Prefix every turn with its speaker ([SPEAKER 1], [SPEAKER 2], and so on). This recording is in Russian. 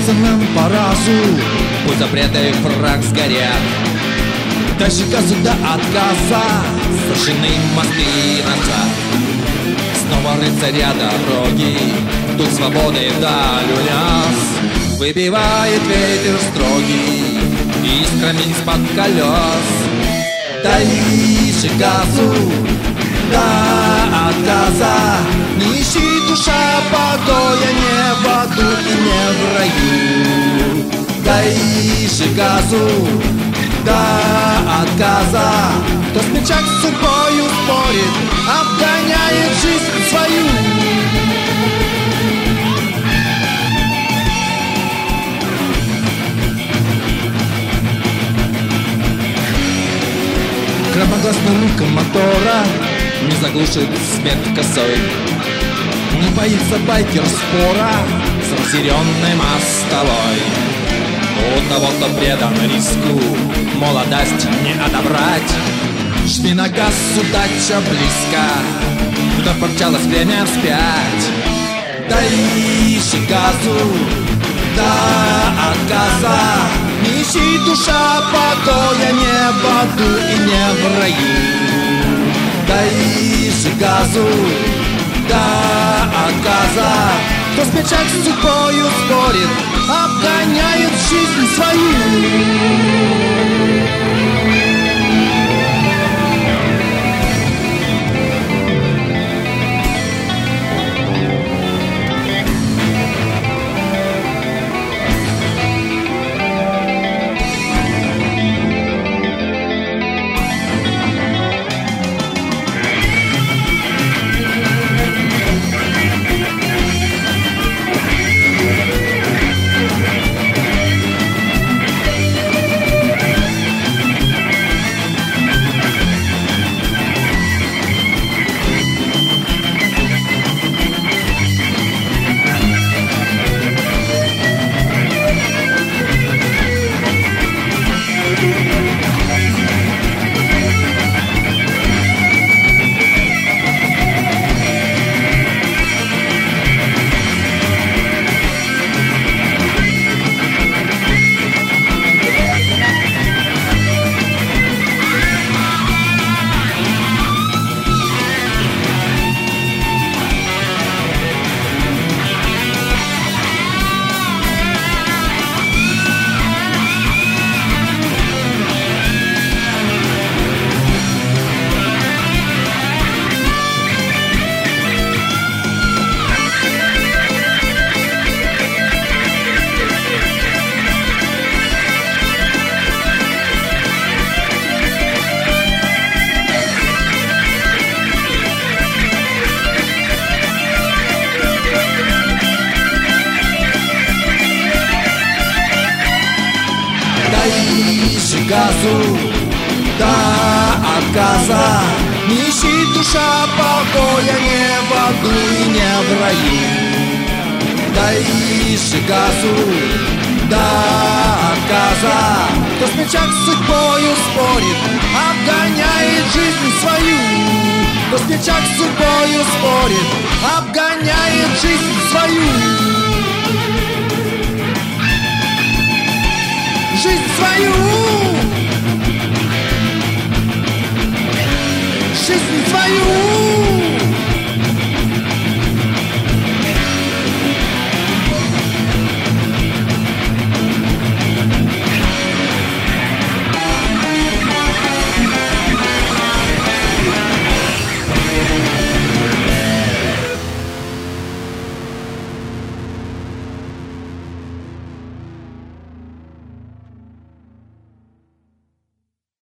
[SPEAKER 1] кажется нам по разу.
[SPEAKER 2] Пусть запреты враг сгорят.
[SPEAKER 1] Дальше газу до отказа.
[SPEAKER 2] Сожжены мосты назад. Снова рыцаря дороги. Тут свободы вдаль у нас. Выбивает ветер строгий искрами из-под колес.
[SPEAKER 1] Дальше газу до отказа. Не ищи, душа, покоя не в аду и не в раю. Дальше газу до отказа. Кто с мяча с судьбою спорит, обгоняет жизнь свою. Громогласная рынка мотора
[SPEAKER 2] не заглушит смех косой.
[SPEAKER 1] Не боится байкер спора
[SPEAKER 2] с разъяренной мостовой. У того, кто предан риску, молодость не отобрать.
[SPEAKER 1] Жми на газ, удача близко,
[SPEAKER 2] куда помчалось время вспять.
[SPEAKER 1] Дальше газу до отказа. Не ищи, душа, покоя не в аду и не в раю. Дальше газу до отказа. Кто с мяча с судьбою спорит, обгоняет жизнь свою. Дальше газу до отказа. Не ищи, душа, покоя не в аду и не в раю. Дальше газу до отказа. Кто с мяча с судьбою спорит, обгоняет жизнь свою. Кто с мяча с судьбою спорит, обгоняет жизнь свою.